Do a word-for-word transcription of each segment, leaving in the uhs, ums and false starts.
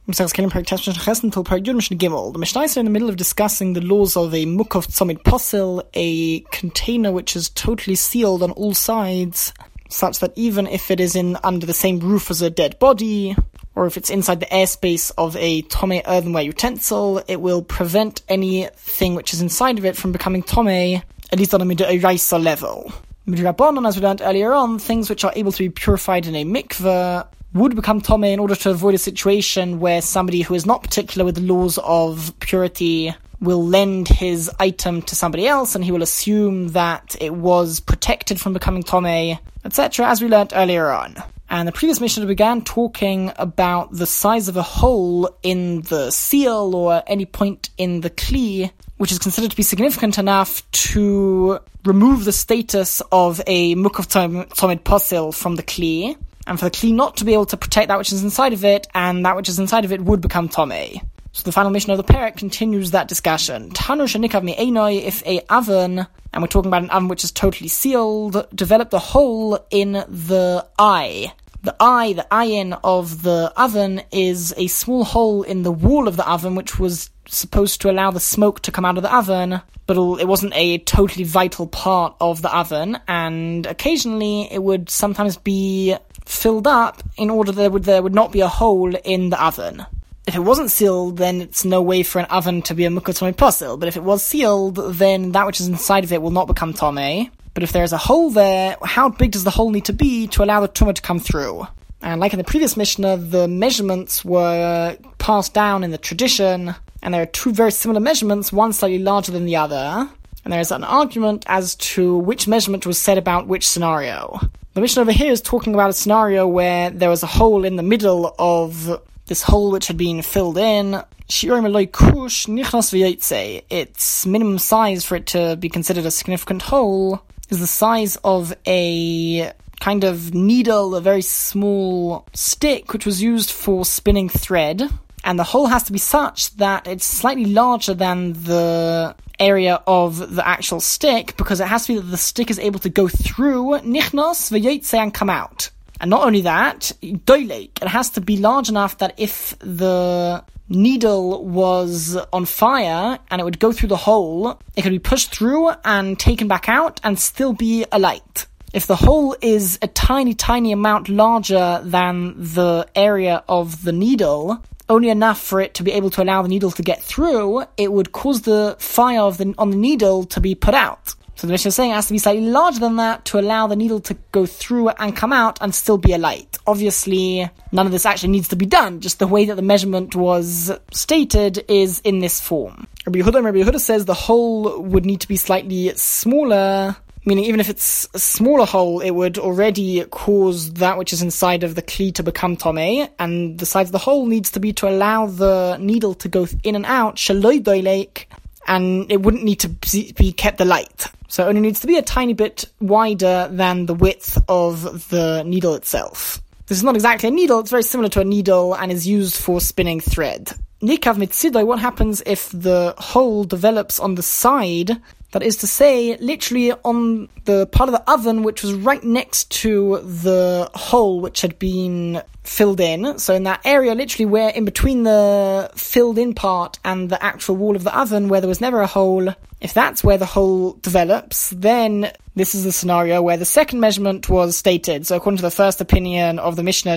The Mishnah is in the middle of discussing the laws of a mukaf tzomid posil, a container which is totally sealed on all sides, such that even if it is in under the same roof as a dead body, or if it's inside the airspace of a tomei earthenware utensil, it will prevent anything which is inside of it from becoming tomei, at least on a midoraisa level. Midrabanan, as we learned earlier on, things which are able to be purified in a mikveh would become tomei in order to avoid a situation where somebody who is not particular with the laws of purity will lend his item to somebody else and he will assume that it was protected from becoming tomei, et cetera, as we learnt earlier on. And the previous Mishnah began talking about the size of a hole in the seal or any point in the kli, which is considered to be significant enough to remove the status of a mukaf tzomid posil from the kli, and for the kli not to be able to protect that which is inside of it, and that which is inside of it would become tomei. So the final Mishnah of the Perek continues that discussion. Tanu shenikav mi'enoi, if a oven, and we're talking about an oven which is totally sealed, developed a hole in the eye. The eye, the ayin of the oven is a small hole in the wall of the oven which was supposed to allow the smoke to come out of the oven, but it wasn't a totally vital part of the oven, and occasionally it would sometimes be filled up in order that there would, there would not be a hole in the oven. If it wasn't sealed, then it's no way for an oven to be a mukaf tzomid posil, but if it was sealed, then that which is inside of it will not become tomei. But if there's a hole there, how big does the hole need to be to allow the tumah to come through? And like in the previous Mishnah, the measurements were passed down in the tradition, and there are two very similar measurements, one slightly larger than the other, and there is an argument as to which measurement was said about which scenario. The Mishnah over here is talking about a scenario where there was a hole in the middle of this hole which had been filled in. Its minimum size for it to be considered a significant hole is the size of a kind of needle, a very small stick which was used for spinning thread, and the hole has to be such that it's slightly larger than the area of the actual stick, because it has to be that the stick is able to go through nichnos v'yotze and come out. And not only that, doilek, it has to be large enough that if the needle was on fire and it would go through the hole, it could be pushed through and taken back out and still be alight. If the hole is a tiny, tiny amount larger than the area of the needle, only enough for it to be able to allow the needle to get through, it would cause the fire of the, on the needle to be put out. So the Mishnah is saying it has to be slightly larger than that to allow the needle to go through and come out and still be alight. Obviously, none of this actually needs to be done, just the way that the measurement was stated is in this form. Rabbi Yehuda, Rabbi Yehuda says the hole would need to be slightly smaller, meaning even if it's a smaller hole, it would already cause that which is inside of the kli to become tomei, and the size of the hole needs to be to allow the needle to go in and out, shaloi doilek, and it wouldn't need to be kept alight. So it only needs to be a tiny bit wider than the width of the needle itself. This is not exactly a needle, it's very similar to a needle and is used for spinning thread. Nikav mitzido, what happens if the hole develops on the side? That is to say, literally on the part of the oven which was right next to the hole which had been filled in. So in that area, literally where in between the filled in part and the actual wall of the oven where there was never a hole, if that's where the hole develops, then this is the scenario where the second measurement was stated. So according to the first opinion of the Mishnah,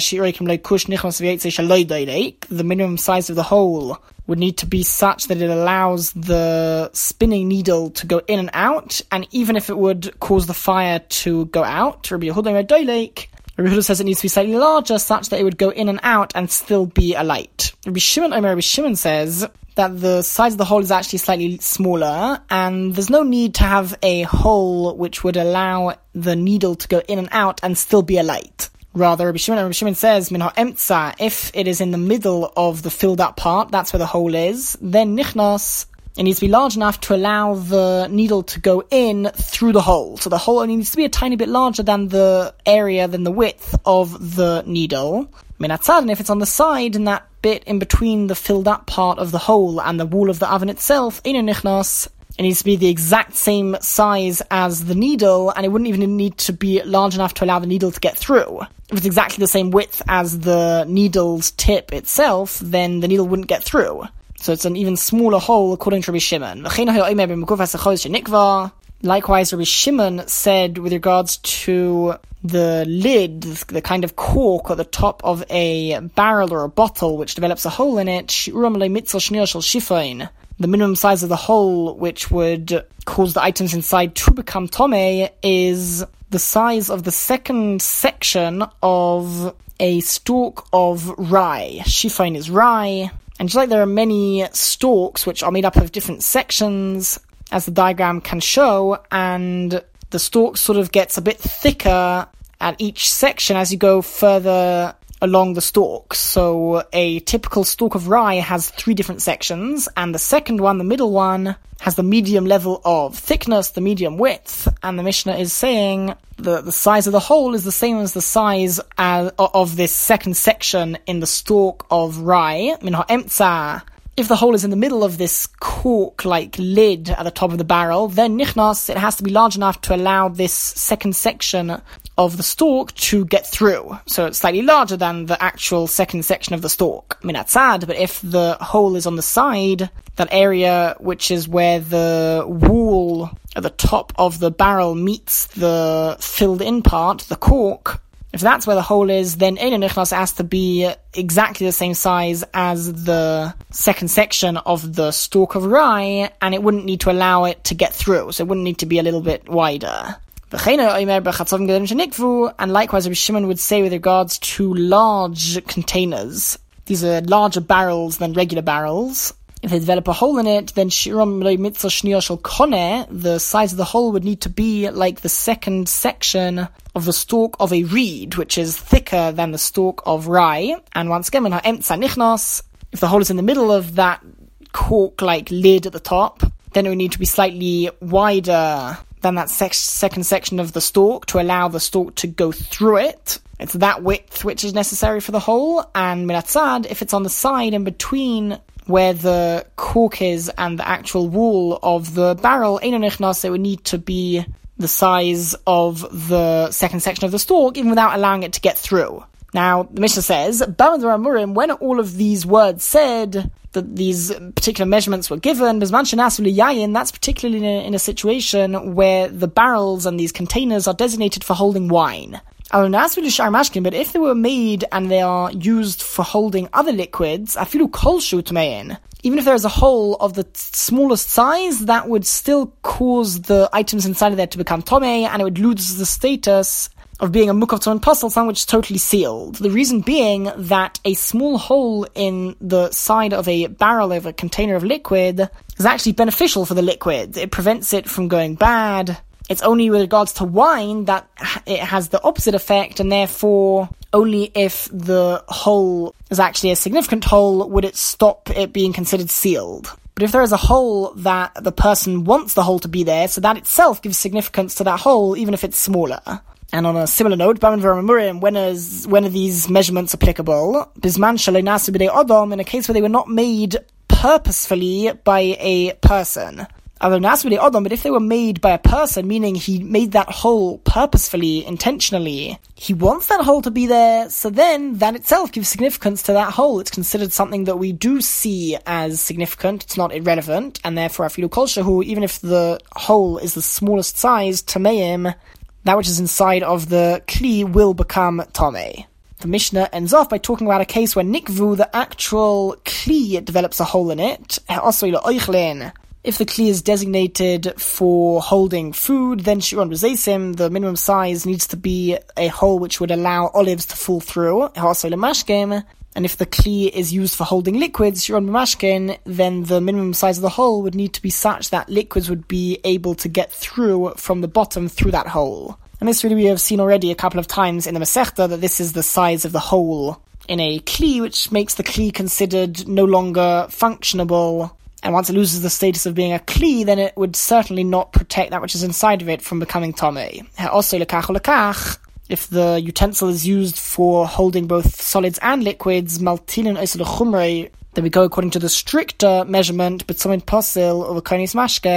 the minimum size of the hole would need to be such that it allows the spinning needle to go in and out, and even if it would cause the fire to go out, Rabbi Yehuda Rabbi Yehuda says it needs to be slightly larger, such that it would go in and out and still be alight. Rabbi Shimon, Rabbi Shimon says that the size of the hole is actually slightly smaller, and there's no need to have a hole which would allow the needle to go in and out and still be alight. Rather, Rabbi Shimon, Rabbi Shimon says, Min ha'emtza, if it is in the middle of the filled up part, that's where the hole is, then nichnas, it needs to be large enough to allow the needle to go in through the hole. So the hole only needs to be a tiny bit larger than the area, than the width of the needle. Min hatzad, and if it's on the side, in that bit in between the filled up part of the hole and the wall of the oven itself, eino nichnas, It needs to be the exact same size as the needle, and it wouldn't even need to be large enough to allow the needle to get through. If it's exactly the same width as the needle's tip itself, then the needle wouldn't get through. So it's an even smaller hole, according to Rabbi Shimon. Likewise, Rabbi Shimon said with regards to the lid, the kind of cork at the top of a barrel or a bottle which develops a hole in it, the minimum size of the hole which would cause the items inside to become tomei is the size of the second section of a stalk of rye. Shifain is rye, and just like there are many stalks which are made up of different sections, as the diagram can show, and the stalk sort of gets a bit thicker at each section as you go further along the stalk. So a typical stalk of rye has three different sections, and the second one, the middle one, has the medium level of thickness, the medium width, and the Mishnah is saying the, the size of the hole is the same as the size as, of this second section in the stalk of rye. Min ha'emtza. If the hole is in the middle of this cork-like lid at the top of the barrel, then nichnas, it has to be large enough to allow this second section of the stalk to get through. So it's slightly larger than the actual second section of the stalk. Minatzad, but if the hole is on the side, that area which is where the wall at the top of the barrel meets the filled-in part, the cork, if that's where the hole is, then Eino Nichnas has to be exactly the same size as the second section of the stalk of rye, and it wouldn't need to allow it to get through, so it wouldn't need to be a little bit wider. And likewise, Rabbi Shimon would say with regards to large containers, these are larger barrels than regular barrels. If they develop a hole in it, then the size of the hole would need to be like the second section of the stalk of a reed, which is thicker than the stalk of rye. And once again, if the hole is in the middle of that cork-like lid at the top, then it would need to be slightly wider than that sec- second section of the stalk to allow the stalk to go through it. It's that width which is necessary for the hole. And minatzad, if it's on the side in between where the cork is and the actual wall of the barrel, Eino Nichnas, it would need to be the size of the second section of the stalk, even without allowing it to get through. Now, the Mishnah says, when all of these words said, that these particular measurements were given, that's particularly in a, in a situation where the barrels and these containers are designated for holding wine. But if they were made and they are used for holding other liquids, even if there is a hole of the smallest size, that would still cause the items inside of there to become tomei, and it would lose the status of being a mukaf tzomid posel, something which is totally sealed. The reason being that a small hole in the side of a barrel of a container of liquid is actually beneficial for the liquid. It prevents it from going bad. It's only with regards to wine that it has the opposite effect, and therefore only if the hole is actually a significant hole would it stop it being considered sealed. But if there is a hole that the person wants the hole to be there, so that itself gives significance to that hole, even if it's smaller. And on a similar note, when is when are these measurements applicable? In a case where they were not made purposefully by a person. But if they were made by a person, meaning he made that hole purposefully, intentionally, he wants that hole to be there, so then that itself gives significance to that hole. It's considered something that we do see as significant, it's not irrelevant, and therefore afilu kol shehu, even if the hole is the smallest size, tameim, that which is inside of the kli will become tomei. The Mishnah ends off by talking about a case where nikvu, the actual kli, develops a hole in it. If the kli is designated for holding food, then shiron b'zeisim, the minimum size needs to be a hole which would allow olives to fall through. And if the kli is used for holding liquids, shiron b'mashkin, then the minimum size of the hole would need to be such that liquids would be able to get through from the bottom through that hole. And this really we have seen already a couple of times in the Masechta, that this is the size of the hole in a kli, which makes the kli considered no longer functionable. And once it loses the status of being a kli, then it would certainly not protect that which is inside of it from becoming tomei. Also, lekach or lekach, if the utensil is used for holding both solids and liquids, maltilin oisel chumrei, then we go according to the stricter measurement, but tzomid posel or konis mashke,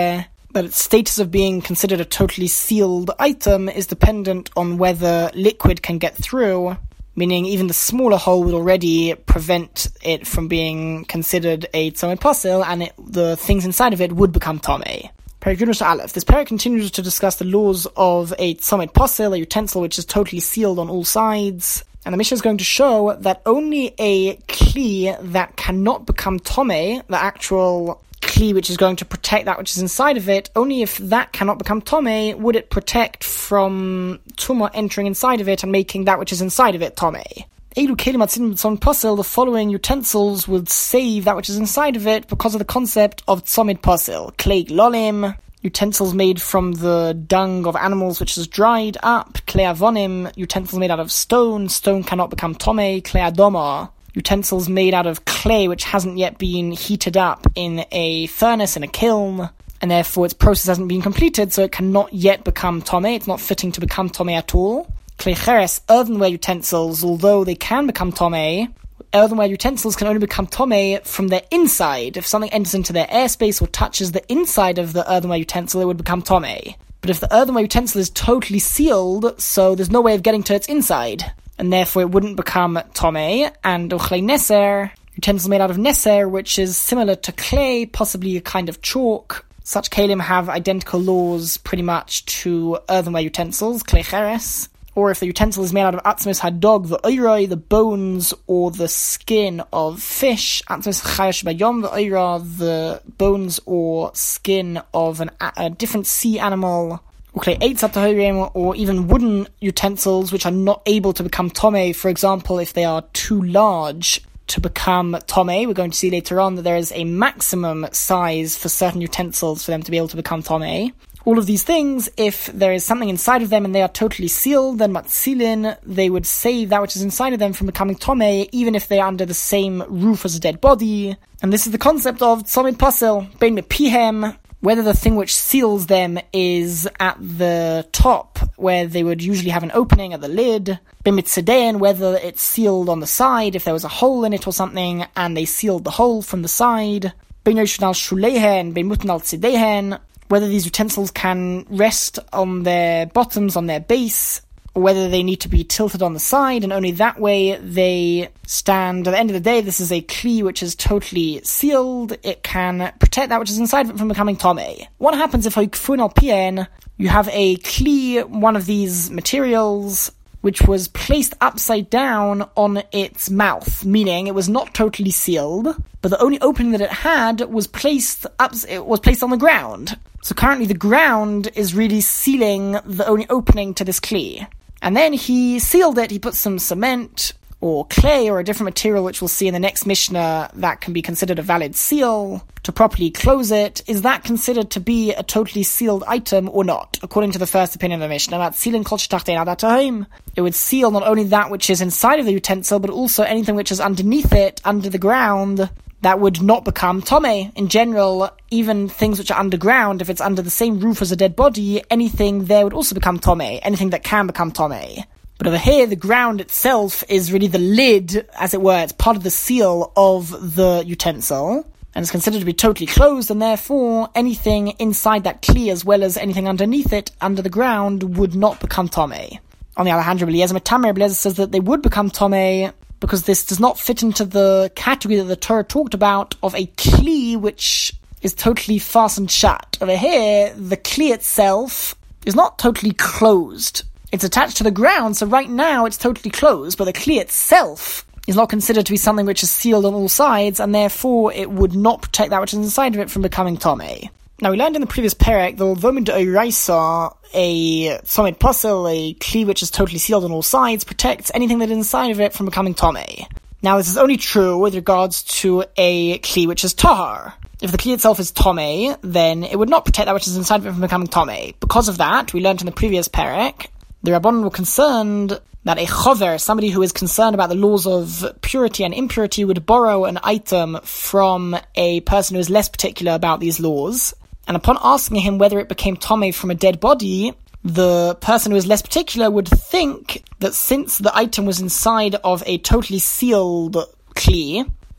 that its status of being considered a totally sealed item is dependent on whether liquid can get through, meaning even the smaller hole would already prevent it from being considered a tzomid posil, and it, the things inside of it would become tomei. Perek Yud Aleph. This perek continues to discuss the laws of a tzomid posil, a utensil which is totally sealed on all sides. And the Mishnah is going to show that only a kli that cannot become tomei, the actual kli which is going to protect that which is inside of it, only if that cannot become tomei would it protect from tumah entering inside of it and making that which is inside of it tomei. Elu kelim atzin tzomid posil, the following utensils would save that which is inside of it because of the concept of tzomid posil. Klei lolim, utensils made from the dung of animals which is dried up. Klei avonim, utensils made out of stone, stone cannot become tomei. Klei adoma, utensils made out of clay which hasn't yet been heated up in a furnace, in a kiln, and therefore its process hasn't been completed, so it cannot yet become tomei. It's not fitting to become tomei at all. Klei cheres, earthenware utensils, although they can become tomei, earthenware utensils can only become tomei from their inside. If something enters into their airspace or touches the inside of the earthenware utensil, it would become tomei. But if the earthenware utensil is totally sealed, so there's no way of getting to its inside, and therefore it wouldn't become tomei. And ochlei neser, utensils made out of neser, which is similar to clay, possibly a kind of chalk. Such kalim have identical laws pretty much to earthenware utensils, klei cheres. Or if the utensil is made out of atzmis hadog, the oiroi, the bones or the skin of fish, atzmis chayash bayom, the oira, the bones or skin of an, a different sea animal, or even wooden utensils which are not able to become tomei, for example, if they are too large to become tomei. We're going to see later on that there is a maximum size for certain utensils for them to be able to become tomei. All of these things, if there is something inside of them and they are totally sealed, then matzilin, they would save that which is inside of them from becoming tomei, even if they are under the same roof as a dead body. And this is the concept of tzomid posil, bein mepihem, whether the thing which seals them is at the top, where they would usually have an opening at the lid, bein mitzedein, whether it's sealed on the side, if there was a hole in it or something, and they sealed the hole from the side, bein yoshin al shulehen, bein mutin al tzedehen, whether these utensils can rest on their bottoms, on their base, or whether they need to be tilted on the side, and only that way they stand. At the end of the day, this is a kli which is totally sealed. It can protect that which is inside of it from becoming tomei. What happens if you have a kli, one of these materials, which was placed upside down on its mouth, meaning it was not totally sealed, but the only opening that it had was placed up, it was placed on the ground. So currently the ground is really sealing the only opening to this kli. And then he sealed it, he put some cement or clay or a different material which we'll see in the next Mishnah that can be considered a valid seal to properly close it. Is that considered to be a totally sealed item or not? According to the first opinion of the Mishnah, about sealing kol shetachtein ad ha'toim, it would seal not only that which is inside of the utensil, but also anything which is underneath it, under the ground, that would not become tomei. In general, even things which are underground, if it's under the same roof as a dead body, anything there would also become tomei, anything that can become tomei. But over here, the ground itself is really the lid, as it were. It's part of the seal of the utensil, and it's considered to be totally closed, and therefore anything inside that kli, as well as anything underneath it, under the ground, would not become tomei. On the other hand, Rabbi Eliezer Metamer, Eliezer says that they would become tomei, because this does not fit into the category that the Torah talked about of a kli which is totally fastened shut. Over here, the kli itself is not totally closed. It's attached to the ground, so right now it's totally closed, but the kli itself is not considered to be something which is sealed on all sides, and therefore it would not protect that which is inside of it from becoming tomei. Now, we learned in the previous perek that although midoraisa, a tzomid posil, a kli which is totally sealed on all sides, protects anything that is inside of it from becoming tomei. Now, this is only true with regards to a kli which is tahar. If the kli itself is tomei, then it would not protect that which is inside of it from becoming tomei. Because of that, we learned in the previous perek, the Rabbanan were concerned that a chover, somebody who is concerned about the laws of purity and impurity, would borrow an item from a person who is less particular about these laws. And upon asking him whether it became tomei from a dead body, the person who is less particular would think that since the item was inside of a totally sealed kli,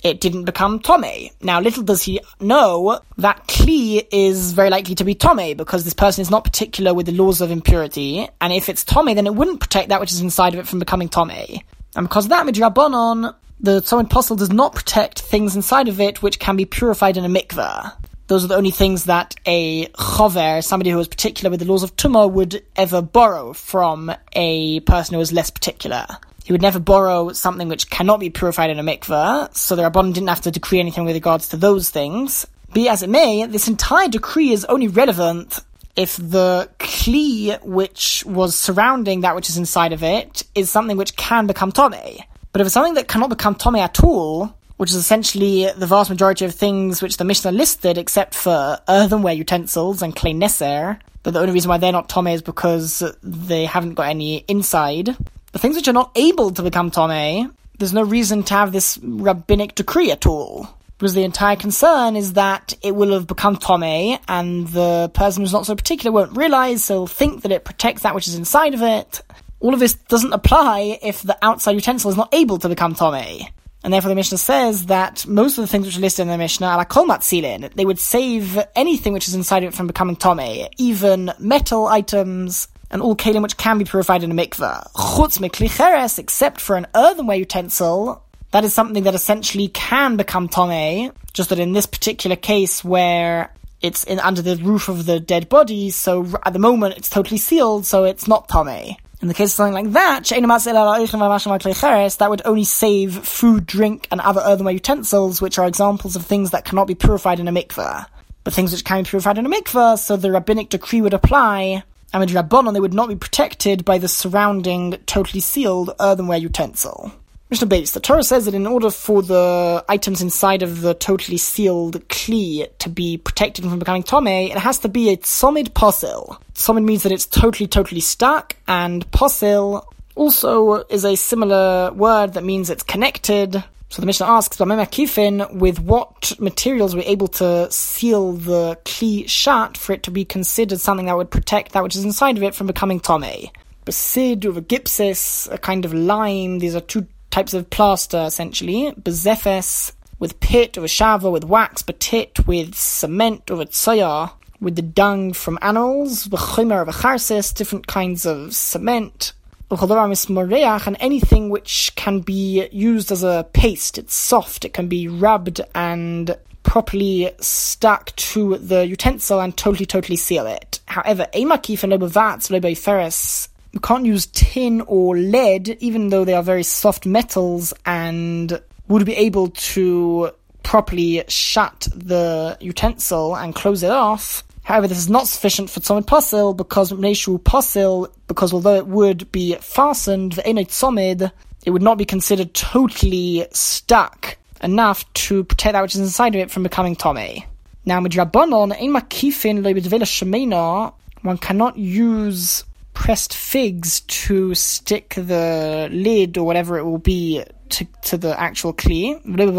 it didn't become Tomei. Now, little does he know that Kli is very likely to be Tomei, because this person is not particular with the laws of impurity, and if it's Tomei, then it wouldn't protect that which is inside of it from becoming Tomei. And because of that, Midrabanon, the Tzomin Posel does not protect things inside of it which can be purified in a mikveh. Those are the only things that a chover, somebody who is particular with the laws of Tumah, would ever borrow from a person who is less particular. He would never borrow something which cannot be purified in a mikveh, so the Rabbanon didn't have to decree anything with regards to those things. Be as it may, this entire decree is only relevant if the kli which was surrounding that which is inside of it is something which can become tomei. But if it's something that cannot become tomei at all, which is essentially the vast majority of things which the Mishnah listed, except for earthenware utensils and klei neser, but the only reason why they're not tomei is because they haven't got any inside. The things which are not able to become tomei, there's no reason to have this rabbinic decree at all. Because the entire concern is that it will have become tomei, and the person who's not so particular won't realize, so think that it protects that which is inside of it. All of this doesn't apply if the outside utensil is not able to become tomei. And therefore the Mishnah says that most of the things which are listed in the Mishnah are kol matzilin. They would save anything which is inside of it from becoming tomei, even metal items, and all kalim which can be purified in a mikveh. Chutz mikli cheres, except for an earthenware utensil, that is something that essentially can become tomei, just that in this particular case where it's in under the roof of the dead body, so at the moment it's totally sealed, so it's not tomei. In the case of something like that, that would only save food, drink, and other earthenware utensils, which are examples of things that cannot be purified in a mikveh. But things which can be purified in a mikveh, so the rabbinic decree would apply, and with Rabbanon they would not be protected by the surrounding, totally sealed earthenware utensil. Mishnah Beis, the Torah says that in order for the items inside of the totally sealed kli to be protected from becoming tomei, it has to be a tzomid posel. Tzomid means that it's totally, totally stuck, and posel also is a similar word that means it's connected. So the Mishnah asks, with what materials were able to seal the kli shut for it to be considered something that would protect that which is inside of it from becoming tomei? Besid or gypsis, a kind of lime, these are two types of plaster, essentially. Bezefes, with pit, or shava, with wax, betit, with cement, or tsoya, with the dung from animals, v'chomer, v'charsis, different kinds of cement, and anything which can be used as a paste. It's soft, it can be rubbed and properly stuck to the utensil and totally, totally seal it. However, emakif and lobavatz, lobayferes, you can't use tin or lead, even though they are very soft metals and would be able to properly shut the utensil and close it off. However, this is not sufficient for tzomid posel, because neshu posel, because although it would be fastened, the enot tzomid, it would not be considered totally stuck enough to protect that which is inside of it from becoming tomei. Now, midrabanon, ein makifin lo b'dvela shemena, one cannot use pressed figs to stick the lid or whatever it will be to, to the actual kli.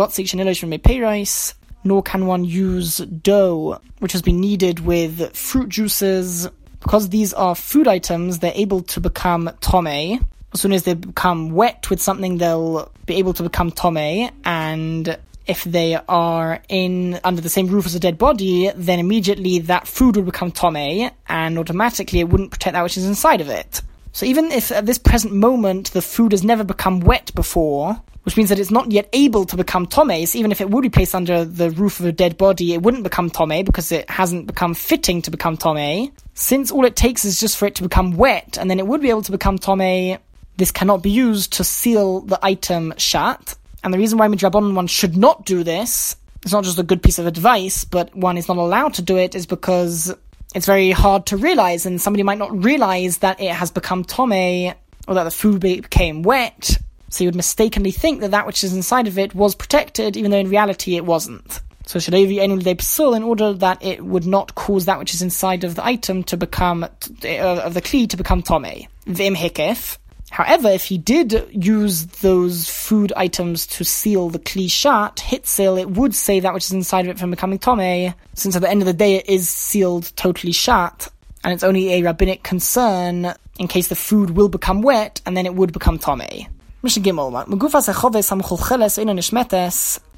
Nor can one use dough which has been kneaded with fruit juices. Because these are food items, they're able to become tomei. As soon as they become wet with something, they'll be able to become tomei, and if they are in under the same roof as a dead body, then immediately that food would become tomei, and automatically it wouldn't protect that which is inside of it. So even if at this present moment the food has never become wet before, which means that it's not yet able to become tomei, so even if it would be placed under the roof of a dead body, it wouldn't become tomei because it hasn't become fitting to become tomei. Since all it takes is just for it to become wet, and then it would be able to become tomei, this cannot be used to seal the item shut. And the reason why midrabanan one should not do this, it's not just a good piece of advice, but one is not allowed to do it, is because it's very hard to realize, and somebody might not realize that it has become tomei, or that the food became wet, so you would mistakenly think that that which is inside of it was protected, even though in reality it wasn't. So shalevi enul de psul, in order that it would not cause that which is inside of the item to become, uh, of the kli to become tomei. V'im hekef. However, if he did use those food items to seal the kli shut, hitzel, it would save that which is inside of it from becoming tomei, since at the end of the day it is sealed totally shut, and it's only a rabbinic concern in case the food will become wet, and then it would become tomei. Mishnah Gimel,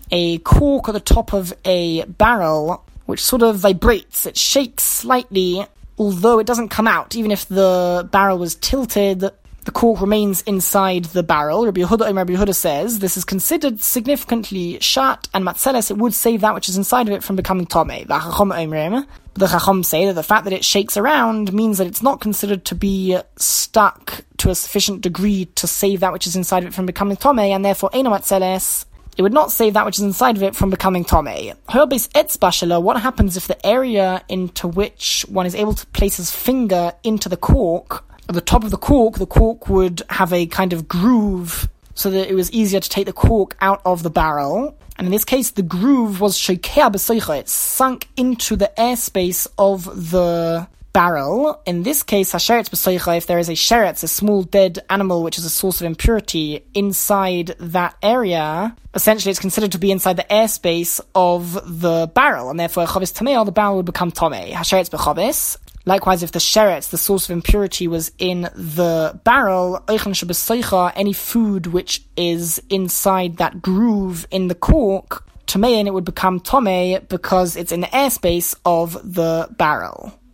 a cork at the top of a barrel which sort of vibrates, it shakes slightly, although it doesn't come out. Even if the barrel was tilted, the cork remains inside the barrel. Rabbi Yehuda, Rabbi Yehuda says this is considered significantly shat and matzeles. It would save that which is inside of it from becoming tomei. The Chacham say that the fact that it shakes around means that it's not considered to be stuck to a sufficient degree to save that which is inside of it from becoming tomei, and therefore eino matzeles. It would not save that which is inside of it from becoming tomei. What happens if the area into which one is able to place his finger into the cork, at the top of the cork, the cork would have a kind of groove so that it was easier to take the cork out of the barrel. And in this case, the groove was shokea b'soicha. It sunk into the airspace of the barrel. In this case, hasheretz b'soicha, if there is a sheretz, a small dead animal which is a source of impurity inside that area, essentially it's considered to be inside the airspace of the barrel, and therefore chavis tamei, the barrel would become tomei. Hasheretz b'chavis. Likewise, if the sheretz, the source of impurity, was in the barrel, any food which is inside that groove in the cork, tamein, it would become tomei because it's in the airspace of the barrel.